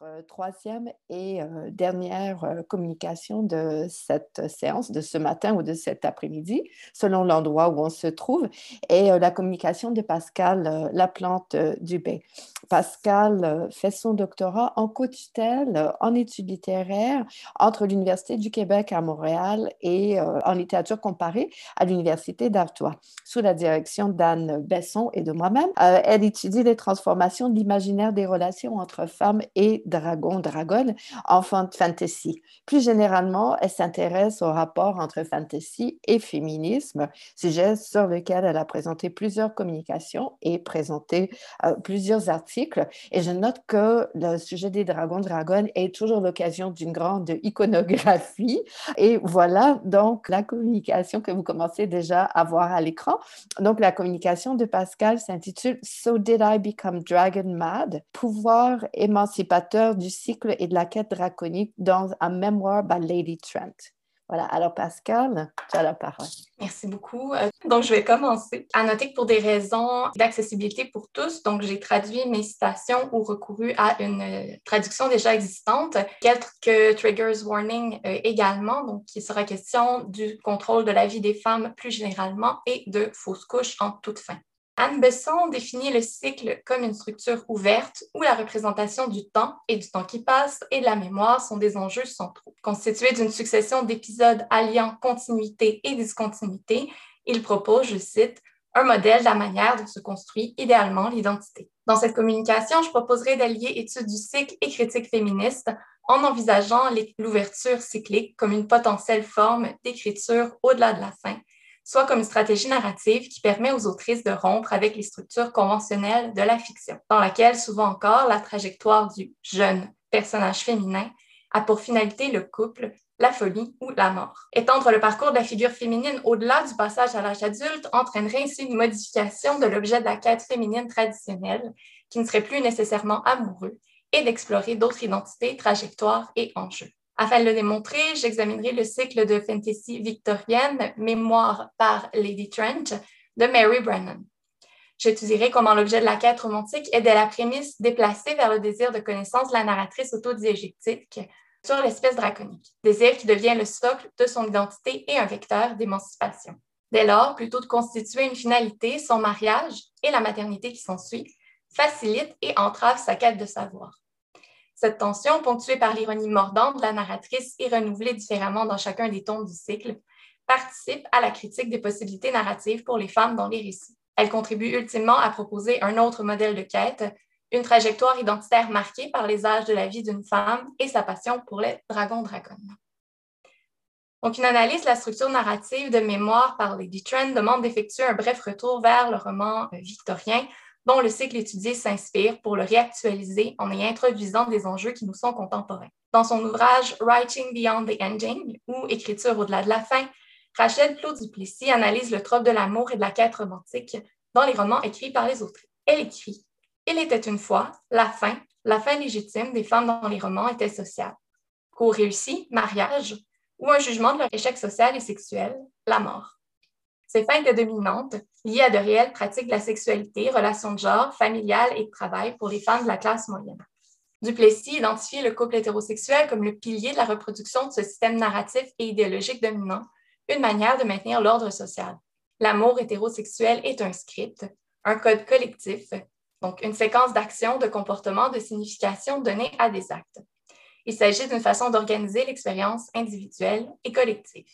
troisième et dernière communication de cette séance, de ce matin ou de cet après-midi, selon l'endroit où on se trouve, et la communication de Pascal Laplante Dubé. Pascal fait son doctorat en co-tutelle en études littéraires entre l'Université du Québec à Montréal et en littérature comparée à l'Université d'Artois, sous la direction d'Anne Besson et de moi-même. Elle étudie les transformations de l'imaginaire des relations entre femmes et dragonnes en fantasy. Plus généralement, elle s'intéresse au rapport entre fantasy et féminisme, sujet sur lequel elle a présenté plusieurs communications et présenté plusieurs articles. Et je note que le sujet des dragonnes est toujours l'occasion d'une grande iconographie. Et voilà donc la communication que vous commencez déjà à voir à l'écran. Donc, la communication de Pascal s'intitule So Did I Become Dragon Mad? Pouvoir émancipateur du cycle et de la quête draconique dans un mémoire by Lady Trent. Voilà, alors Pascal, tu as la parole. Merci beaucoup. Donc, je vais commencer. À noter que pour des raisons d'accessibilité pour tous, donc j'ai traduit mes citations ou recouru à une traduction déjà existante. Quelques triggers warning également, donc il sera question du contrôle de la vie des femmes plus généralement et de fausses couches en toute fin. Anne Besson définit le cycle comme une structure ouverte où la représentation du temps et du temps qui passe et de la mémoire sont des enjeux centraux. Constitué d'une succession d'épisodes alliant continuité et discontinuité, il propose, je cite, un modèle de la manière dont se construit idéalement l'identité. Dans cette communication, je proposerai d'allier études du cycle et critique féministe en envisageant l'ouverture cyclique comme une potentielle forme d'écriture au-delà de la fin, soit comme une stratégie narrative qui permet aux autrices de rompre avec les structures conventionnelles de la fiction, dans laquelle, souvent encore, la trajectoire du jeune personnage féminin a pour finalité le couple, la folie ou la mort. Étendre le parcours de la figure féminine au-delà du passage à l'âge adulte entraînerait ainsi une modification de l'objet de la quête féminine traditionnelle, qui ne serait plus nécessairement amoureux, et d'explorer d'autres identités, trajectoires et enjeux. Afin de le démontrer, j'examinerai le cycle de fantasy victorienne Mémoire par Lady Trent de Mary Brennan. J'étudierai comment l'objet de la quête romantique est de la prémisse déplacée vers le désir de connaissance de la narratrice autodiégétique sur l'espèce draconique, désir qui devient le socle de son identité et un vecteur d'émancipation. Dès lors, plutôt de constituer une finalité, son mariage et la maternité qui s'ensuit facilitent et entravent sa quête de savoir. Cette tension, ponctuée par l'ironie mordante de la narratrice et renouvelée différemment dans chacun des tons du cycle, participe à la critique des possibilités narratives pour les femmes dans les récits. Elle contribue ultimement à proposer un autre modèle de quête, une trajectoire identitaire marquée par les âges de la vie d'une femme et sa passion pour les dragonnes. Donc, une analyse de la structure narrative de Mémoire par Lady Trent demande d'effectuer un bref retour vers le roman victorien, dont le cycle étudié s'inspire pour le réactualiser en y introduisant des enjeux qui nous sont contemporains. Dans son ouvrage Writing Beyond the Ending, ou Écriture au-delà de la fin, Rachel Clos-Duplessis analyse le trope de l'amour et de la quête romantique dans les romans écrits par les autrices. Elle écrit « Il était une fois, la fin légitime des femmes dans les romans était sociale. Cours réussi, mariage, ou un jugement de leur échec social et sexuel, la mort. Ces fins étaient dominantes, liées à de réelles pratiques de la sexualité, relations de genre, familiales et de travail pour les femmes de la classe moyenne. Duplessis identifie le couple hétérosexuel comme le pilier de la reproduction de ce système narratif et idéologique dominant, une manière de maintenir l'ordre social. L'amour hétérosexuel est un script, un code collectif, donc une séquence d'actions, de comportements, de significations données à des actes. Il s'agit d'une façon d'organiser l'expérience individuelle et collective.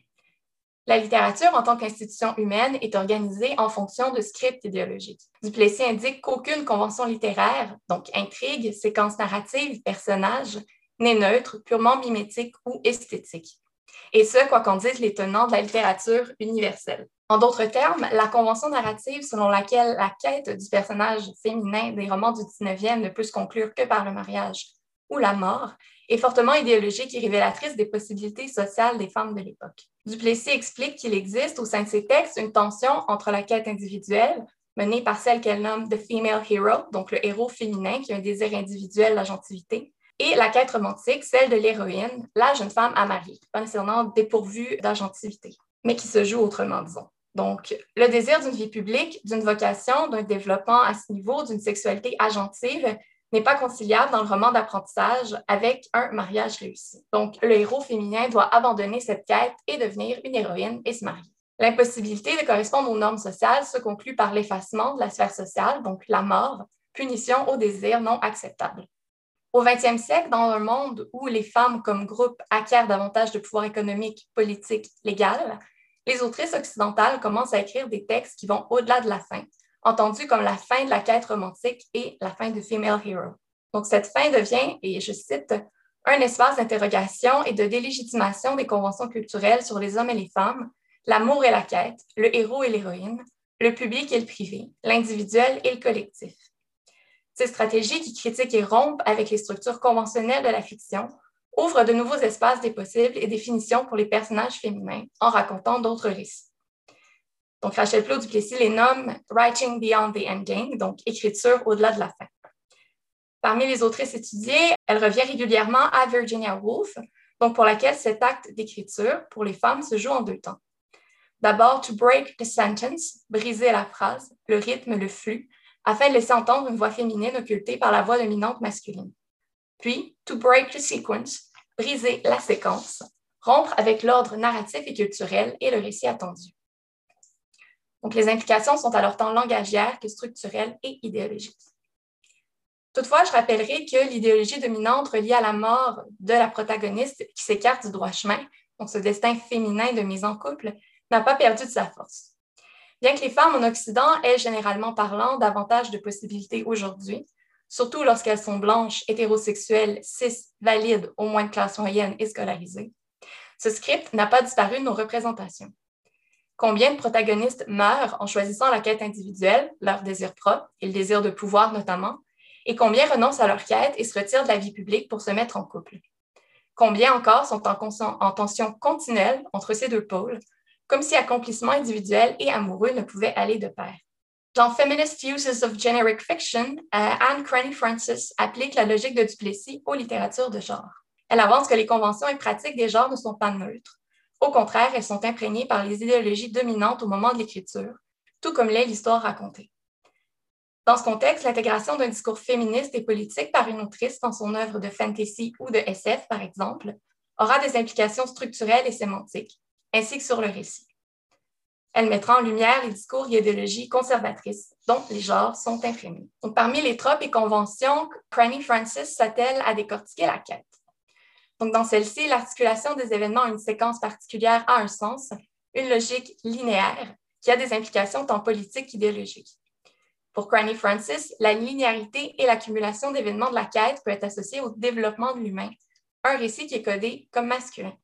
La littérature, en tant qu'institution humaine, est organisée en fonction de scripts idéologiques. Duplessis indique qu'aucune convention littéraire, donc intrigue, séquence narrative, personnage, n'est neutre, purement mimétique ou esthétique. Et ce, quoi qu'en disent les tenants de la littérature universelle. En d'autres termes, la convention narrative selon laquelle la quête du personnage féminin des romans du 19e ne peut se conclure que par le mariage ou la mort, est fortement idéologique et révélatrice des possibilités sociales des femmes de l'époque. Duplessis explique qu'il existe au sein de ses textes une tension entre la quête individuelle, menée par celle qu'elle nomme « the female hero », donc le héros féminin qui a un désir individuel d'agentivité, et la quête romantique, celle de l'héroïne, la jeune femme à marier, pas nécessairement dépourvue d'agentivité, mais qui se joue autrement, disons. Donc, le désir d'une vie publique, d'une vocation, d'un développement à ce niveau, d'une sexualité agentive, n'est pas conciliable dans le roman d'apprentissage avec un mariage réussi. Donc, le héros féminin doit abandonner cette quête et devenir une héroïne et se marier. L'impossibilité de correspondre aux normes sociales se conclut par l'effacement de la sphère sociale, donc la mort, punition au désir non acceptable. Au 20e siècle, dans un monde où les femmes comme groupe acquièrent davantage de pouvoir économique, politique, légal, les autrices occidentales commencent à écrire des textes qui vont au-delà de la fin, entendus comme la fin de la quête romantique et la fin du female hero. Donc cette fin devient, et je cite, un espace d'interrogation et de délégitimation des conventions culturelles sur les hommes et les femmes, l'amour et la quête, le héros et l'héroïne, le public et le privé, l'individuel et le collectif. Ces stratégies qui critiquent et rompent avec les structures conventionnelles de la fiction ouvrent de nouveaux espaces des possibles et des finitions pour les personnages féminins en racontant d'autres récits. Donc, Rachel Plot-Duplessis les nomme « Writing Beyond the Ending », donc « écriture au-delà de la fin ». Parmi les autrices étudiées, elle revient régulièrement à Virginia Woolf, donc pour laquelle cet acte d'écriture pour les femmes se joue en 2 temps. D'abord, to break the sentence, briser la phrase, le rythme, le flux, afin de laisser entendre une voix féminine occultée par la voix dominante masculine. Puis, to break the sequence, briser la séquence, rompre avec l'ordre narratif et culturel et le récit attendu. Donc, les implications sont alors tant langagières que structurelles et idéologiques. Toutefois, je rappellerai que l'idéologie dominante reliée à la mort de la protagoniste qui s'écarte du droit chemin, donc ce destin féminin de mise en couple, n'a pas perdu de sa force. Bien que les femmes en Occident aient généralement parlant davantage de possibilités aujourd'hui, surtout lorsqu'elles sont blanches, hétérosexuelles, cis, valides, au moins de classe moyenne et scolarisées, ce script n'a pas disparu de nos représentations. Combien de protagonistes meurent en choisissant la quête individuelle, leur désir propre et le désir de pouvoir notamment, et combien renoncent à leur quête et se retirent de la vie publique pour se mettre en couple? Combien encore sont en tension continuelle entre ces 2 pôles, comme si accomplissement individuel et amoureux ne pouvaient aller de pair. Dans Feminist Uses of Generic Fiction, Anne Cranny Francis applique la logique de Duplessis aux littératures de genre. Elle avance que les conventions et pratiques des genres ne sont pas neutres. Au contraire, elles sont imprégnées par les idéologies dominantes au moment de l'écriture, tout comme l'est l'histoire racontée. Dans ce contexte, l'intégration d'un discours féministe et politique par une autrice dans son œuvre de fantasy ou de SF, par exemple, aura des implications structurelles et sémantiques, ainsi que sur le récit. Elle mettra en lumière les discours et idéologies conservatrices dont les genres sont imprégnés. Donc, parmi les tropes et conventions, Cranny Francis s'attelle à décortiquer la quête. Donc, dans celle-ci, l'articulation des événements à une séquence particulière a un sens, une logique linéaire qui a des implications tant politiques qu'idéologiques. Pour Cranny Francis, la linéarité et l'accumulation d'événements de la quête peut être associée au développement de l'humain, un récit qui est codé comme masculin.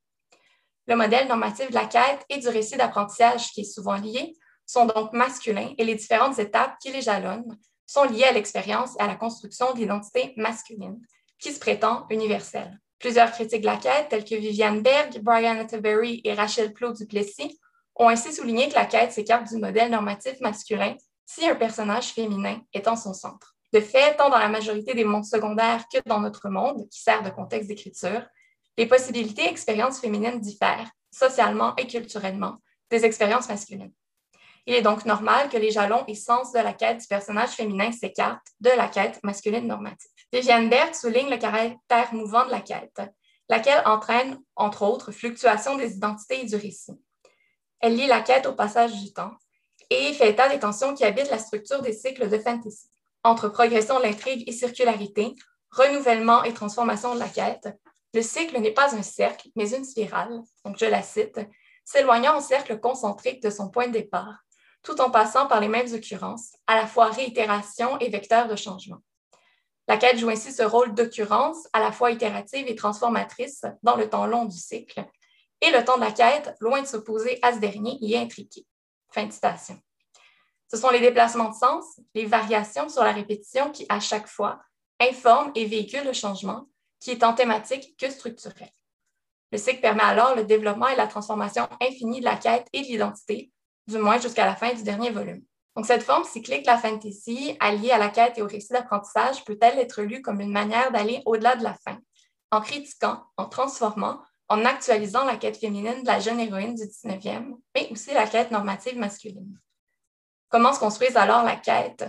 Le modèle normatif de la quête et du récit d'apprentissage qui est souvent lié sont donc masculins et les différentes étapes qui les jalonnent sont liées à l'expérience et à la construction de l'identité masculine, qui se prétend universelle. Plusieurs critiques de la quête, tels que Viviane Berg, Brian Atterbury et Rachel Plot-Duplessis, ont ainsi souligné que la quête s'écarte du modèle normatif masculin si un personnage féminin est en son centre. De fait, tant dans la majorité des mondes secondaires que dans notre monde, qui sert de contexte d'écriture, les possibilités et expériences féminines diffèrent, socialement et culturellement, des expériences masculines. Il est donc normal que les jalons et sens de la quête du personnage féminin s'écartent de la quête masculine normative. Viviane Berg souligne le caractère mouvant de la quête, laquelle entraîne, entre autres, fluctuation des identités et du récit. Elle lie la quête au passage du temps et fait état des tensions qui habitent la structure des cycles de fantasy. Entre progression de l'intrigue et circularité, renouvellement et transformation de la quête, le cycle n'est pas un cercle, mais une spirale, donc je la cite, s'éloignant en cercle concentrique de son point de départ, tout en passant par les mêmes occurrences, à la fois réitération et vecteur de changement. La quête joue ainsi ce rôle d'occurrence, à la fois itérative et transformatrice, dans le temps long du cycle, et le temps de la quête, loin de s'opposer à ce dernier, y est intriqué. Fin de citation. Ce sont les déplacements de sens, les variations sur la répétition qui, à chaque fois, informent et véhiculent le changement, qui est tant thématique que structurel. Le cycle permet alors le développement et la transformation infinie de la quête et de l'identité, du moins jusqu'à la fin du dernier volume. Donc, cette forme cyclique de la fantasy, alliée à la quête et au récit d'apprentissage, peut-elle être lue comme une manière d'aller au-delà de la fin, en critiquant, en transformant, en actualisant la quête féminine de la jeune héroïne du 19e, mais aussi la quête normative masculine. Comment se construise alors la quête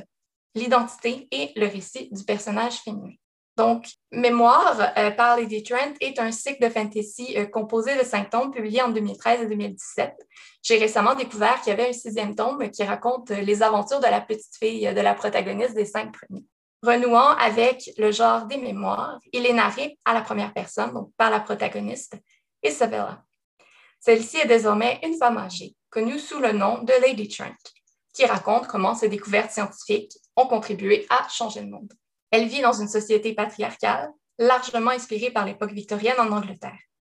l'identité et le récit du personnage féminin. Donc, Mémoire par Lady Trent est un cycle de fantasy composé de 5 tomes publiés en 2013 et 2017. J'ai récemment découvert qu'il y avait un 6e tome qui raconte les aventures de la petite fille de la protagoniste des 5 premiers. Renouant avec le genre des mémoires, il est narré à la première personne, donc par la protagoniste, Isabella. Celle-ci est désormais une femme âgée, connue sous le nom de Lady Trent, qui raconte comment ses découvertes scientifiques ont contribué à changer le monde. Elle vit dans une société patriarcale, largement inspirée par l'époque victorienne en Angleterre.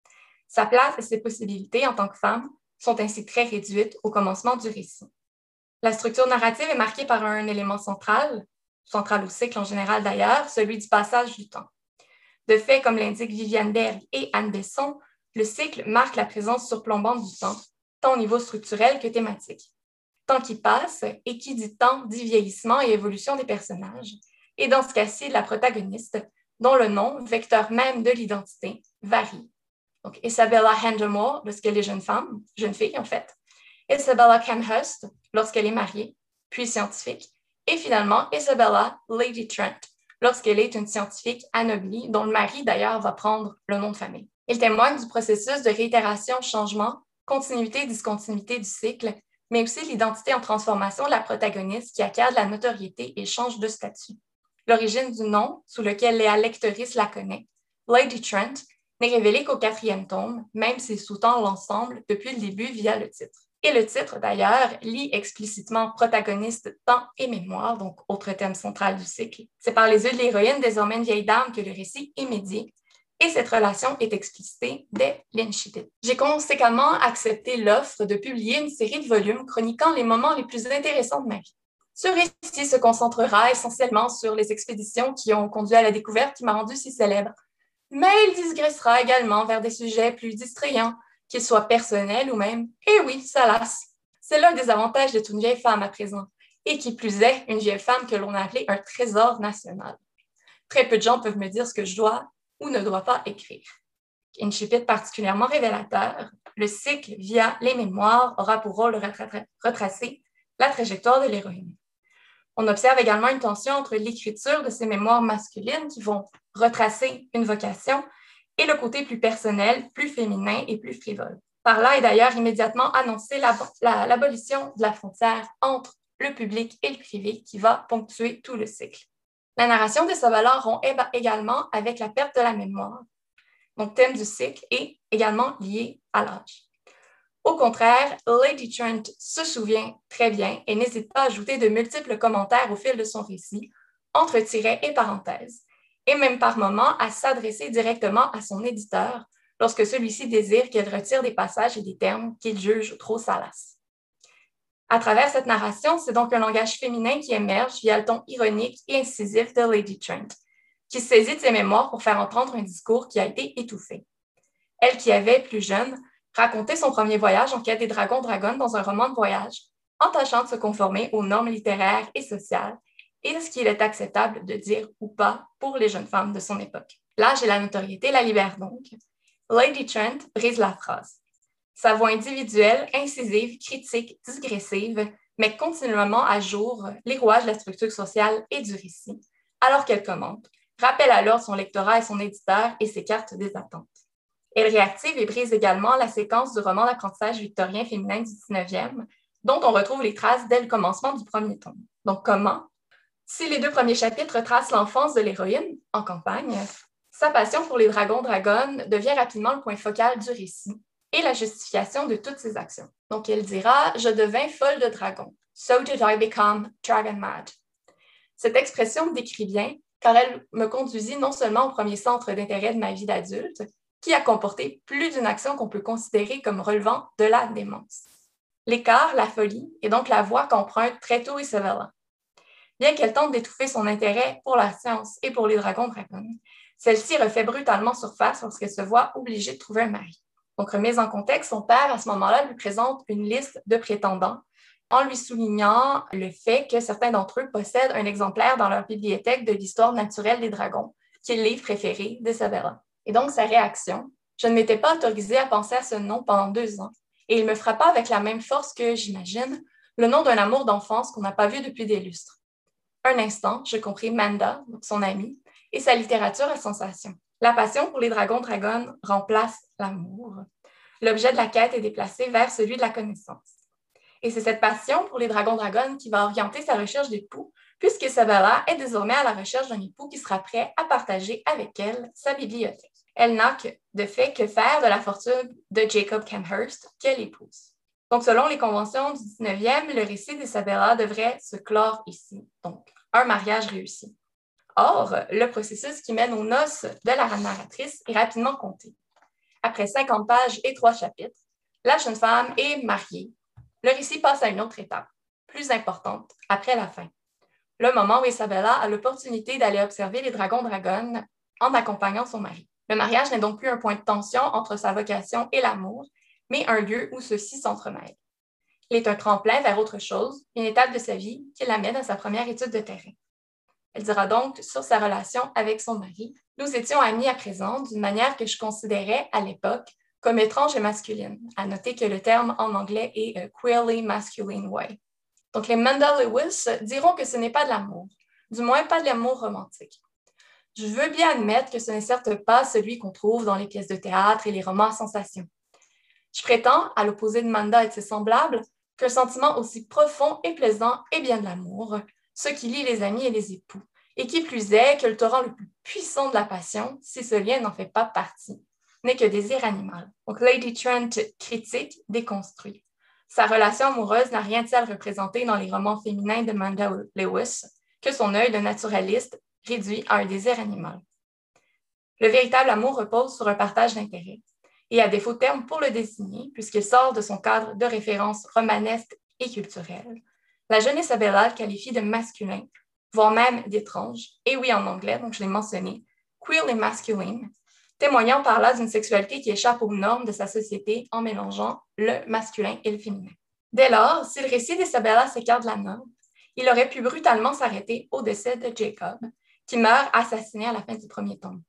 Sa place et ses possibilités en tant que femme sont ainsi très réduites au commencement du récit. La structure narrative est marquée par un élément central au cycle en général d'ailleurs, celui du passage du temps. De fait, comme l'indiquent Viviane Berg et Anne Besson, le cycle marque la présence surplombante du temps, tant au niveau structurel que thématique. Temps qui passe, et qui dit temps dit vieillissement et évolution des personnages, et dans ce cas-ci, la protagoniste, dont le nom, vecteur même de l'identité, varie. Donc, Isabella Handemore, lorsqu'elle est jeune fille en fait, Isabella Camhurst, lorsqu'elle est mariée, puis scientifique, et finalement Isabella Lady Trent, lorsqu'elle est une scientifique anoblie, dont le mari d'ailleurs va prendre le nom de famille. Il témoigne du processus de réitération-changement, continuité-discontinuité du cycle, mais aussi l'identité en transformation de la protagoniste qui acquiert de la notoriété et change de statut. L'origine du nom, sous lequel Léa Lectoris la connaît, Lady Trent, n'est révélée qu'au 4e tome, même s'il sous-tend l'ensemble depuis le début via le titre. Et le titre, d'ailleurs, lie explicitement protagoniste, temps et mémoire, donc autre thème central du cycle. C'est par les yeux de l'héroïne, désormais une vieille dame, que le récit est médié, et cette relation est explicitée dès l'incipit. J'ai conséquemment accepté l'offre de publier une série de volumes chroniquant les moments les plus intéressants de ma vie. Ce récit se concentrera essentiellement sur les expéditions qui ont conduit à la découverte qui m'a rendue si célèbre, mais il digressera également vers des sujets plus distrayants, qu'ils soient personnels ou même, eh oui, ça lasse. C'est l'un des avantages d'être une vieille femme à présent, et qui plus est, une vieille femme que l'on a appelée un trésor national. Très peu de gens peuvent me dire ce que je dois ou ne dois pas écrire. Incipit particulièrement révélateur, le cycle via les mémoires aura pour rôle de retracer la trajectoire de l'héroïne. On observe également une tension entre l'écriture de ces mémoires masculines qui vont retracer une vocation et le côté plus personnel, plus féminin et plus frivole. Par là est d'ailleurs immédiatement annoncée l'abolition de la frontière entre le public et le privé qui va ponctuer tout le cycle. La narration de Sabala rompt également avec la perte de la mémoire, donc thème du cycle, et également lié à l'âge. Au contraire, Lady Trent se souvient très bien et n'hésite pas à ajouter de multiples commentaires au fil de son récit, entre tirets et parenthèses, et même par moments à s'adresser directement à son éditeur lorsque celui-ci désire qu'elle retire des passages et des termes qu'il juge trop salaces. À travers cette narration, c'est donc un langage féminin qui émerge via le ton ironique et incisif de Lady Trent, qui saisit de ses mémoires pour faire entendre un discours qui a été étouffé. Elle qui avait, plus jeune, raconté son premier voyage en quête des dragons-dragonnes dans un roman de voyage, en tâchant de se conformer aux normes littéraires et sociales et ce qu'il est acceptable de dire ou pas pour les jeunes femmes de son époque. L'âge et la notoriété la libèrent donc. Lady Trent brise la phrase. Sa voix individuelle, incisive, critique, digressive, met continuellement à jour les rouages de la structure sociale et du récit, alors qu'elle commente, rappelle alors son lectorat et son éditeur et s'écarte des attentes. Elle réactive et brise également la séquence du roman d'apprentissage victorien féminin du 19e, dont on retrouve les traces dès le commencement du premier tome. Donc comment? Si les 2 premiers chapitres retracent l'enfance de l'héroïne en campagne, sa passion pour les dragons-dragonnes devient rapidement le point focal du récit et la justification de toutes ses actions. Donc elle dira « Je devins folle de dragons. So did I become dragon mad ». Cette expression décrit bien car elle me conduisit non seulement au premier centre d'intérêt de ma vie d'adulte, qui a comporté plus d'une action qu'on peut considérer comme relevant de la démence. L'écart, la folie, et donc la voie qu'emprunte très tôt Isabella. Bien qu'elle tente d'étouffer son intérêt pour la science et pour les dragons-dragonnes, celle-ci refait brutalement surface lorsqu'elle se voit obligée de trouver un mari. Donc, remise en contexte, son père, à ce moment-là, lui présente une liste de prétendants en lui soulignant le fait que certains d'entre eux possèdent un exemplaire dans leur bibliothèque de l'histoire naturelle des dragons, qui est le livre préféré d'Isabella. Et donc, sa réaction, je ne m'étais pas autorisée à penser à ce nom pendant 2 ans, et il me frappa avec la même force que, j'imagine, le nom d'un amour d'enfance qu'on n'a pas vu depuis des lustres. un instant, je compris Manda, son amie, et sa littérature à sensation. La passion pour les dragons-dragonnes remplace l'amour. L'objet de la quête est déplacé vers celui de la connaissance. Et c'est cette passion pour les dragons-dragonnes qui va orienter sa recherche d'époux, puisqu'Isabella est désormais à la recherche d'un époux qui sera prêt à partager avec elle sa bibliothèque. Elle n'a de fait que faire de la fortune de Jacob Camhurst qu'elle épouse. Donc, selon les conventions du 19e, le récit d'Isabella devrait se clore ici, donc un mariage réussi. Or, le processus qui mène aux noces de la narratrice est rapidement compté. Après 50 pages et 3 chapitres, la jeune femme est mariée. Le récit passe à une autre étape, plus importante, après la fin. Le moment où Isabella a l'opportunité d'aller observer les dragons-dragonnes en accompagnant son mari. Le mariage n'est donc plus un point de tension entre sa vocation et l'amour, mais un lieu où ceux-ci s'entremêlent. Il est un tremplin vers autre chose, une étape de sa vie qui l'amène à sa première étude de terrain. Elle dira donc sur sa relation avec son mari. Nous étions amis à présent d'une manière que je considérais à l'époque comme étrange et masculine. À noter que le terme en anglais est queerly masculine way. Donc les Manda-Lewis diront que ce n'est pas de l'amour, du moins pas de l'amour romantique. Je veux bien admettre que ce n'est certes pas celui qu'on trouve dans les pièces de théâtre et les romans à sensation. Je prétends, à l'opposé de Manda et de ses semblables, qu'un sentiment aussi profond et plaisant est bien de l'amour, ce qui lie les amis et les époux, et qui plus est que le torrent le plus puissant de la passion, si ce lien n'en fait pas partie, n'est que désir animal. Donc Lady Trent critique, déconstruit. Sa relation amoureuse n'a rien de tel représenté dans les romans féminins de Manda Lewis que son œil de naturaliste réduit à un désir animal. Le véritable amour repose sur un partage d'intérêts. Et à défaut de terme pour le désigner, puisqu'il sort de son cadre de référence romanesque et culturel, la jeune Isabella le qualifie de masculin, voire même d'étrange, et oui en anglais, donc je l'ai mentionné, queerly masculine, témoignant par là d'une sexualité qui échappe aux normes de sa société en mélangeant le masculin et le féminin. Dès lors, si le récit d'Isabella s'écarte de la norme, il aurait pu brutalement s'arrêter au décès de Jacob, qui meurt assassiné à la fin du premier tome.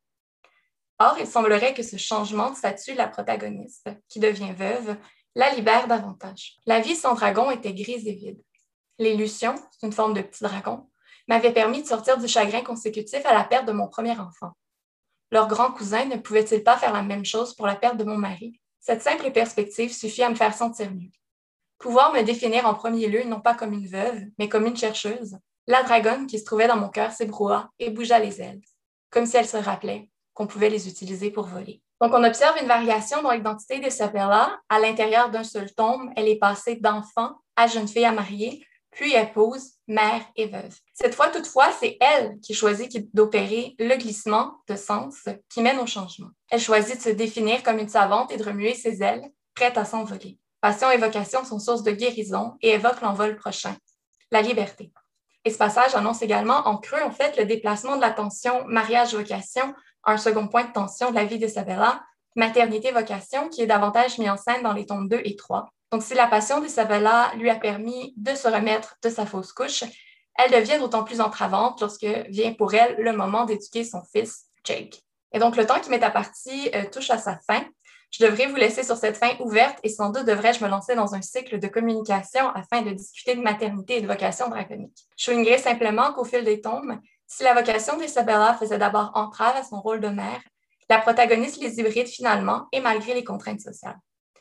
Or, il semblerait que ce changement de statut de la protagoniste, qui devient veuve, la libère davantage. La vie sans dragon était grise et vide. Les Lucions, c'est une forme de petit dragon, m'avaient permis de sortir du chagrin consécutif à la perte de mon premier enfant. Leur grand cousin ne pouvait-il pas faire la même chose pour la perte de mon mari? Cette simple perspective suffit à me faire sentir mieux. Pouvoir me définir en premier lieu non pas comme une veuve, mais comme une chercheuse, la dragonne qui se trouvait dans mon cœur s'ébroua et bougea les ailes, comme si elle se rappelait qu'on pouvait les utiliser pour voler. Donc, on observe une variation dans l'identité d'Isabella. À l'intérieur d'un seul tome, elle est passée d'enfant à jeune fille à marier, puis épouse, mère et veuve. Cette fois, toutefois, c'est elle qui choisit d'opérer le glissement de sens qui mène au changement. Elle choisit de se définir comme une savante et de remuer ses ailes, prête à s'envoler. Passion et vocation sont source de guérison et évoquent l'envol prochain, la liberté. Et ce passage annonce également en creux, en fait, le déplacement de la tension mariage-vocation, un second point de tension de la vie d'Isabella, maternité-vocation, qui est davantage mis en scène dans les tomes 2 et 3. Donc, si la passion d'Isabella lui a permis de se remettre de sa fausse couche, elle devient d'autant plus entravante lorsque vient pour elle le moment d'éduquer son fils, Jake. Et donc, le temps qui m'est imparti touche à sa fin. Je devrais vous laisser sur cette fin ouverte et sans doute devrais-je me lancer dans un cycle de communication afin de discuter de maternité et de vocation draconique. Je soulignerai simplement qu'au fil des tomes, si la vocation d'Isabella faisait d'abord entrave à son rôle de mère, la protagoniste les hybride finalement et malgré les contraintes sociales.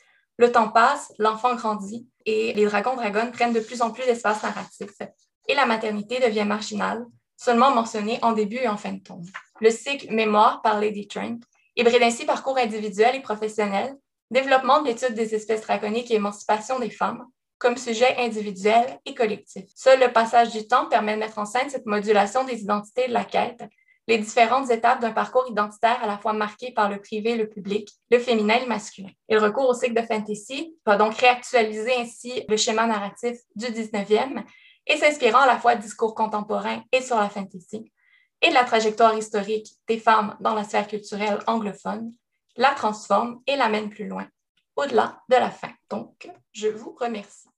Le temps passe, l'enfant grandit et les dragons-dragonnes prennent de plus en plus d'espace narratif et la maternité devient marginale, seulement mentionnée en début et en fin de tome. Le cycle Mémoire par Lady Trent hybride ainsi parcours individuel et professionnel, développement de l'étude des espèces draconiques et émancipation des femmes, comme sujet individuel et collectif. Seul le passage du temps permet de mettre en scène cette modulation des identités de la quête, les différentes étapes d'un parcours identitaire à la fois marqué par le privé et le public, le féminin et le masculin. Et le recours au cycle de fantasy va donc réactualiser ainsi le schéma narratif du 19e et s'inspirant à la fois de discours contemporains et sur la fantasy, et de la trajectoire historique des femmes dans la sphère culturelle anglophone, la transforme et l'amène plus loin, au-delà de la fin. Donc, je vous remercie.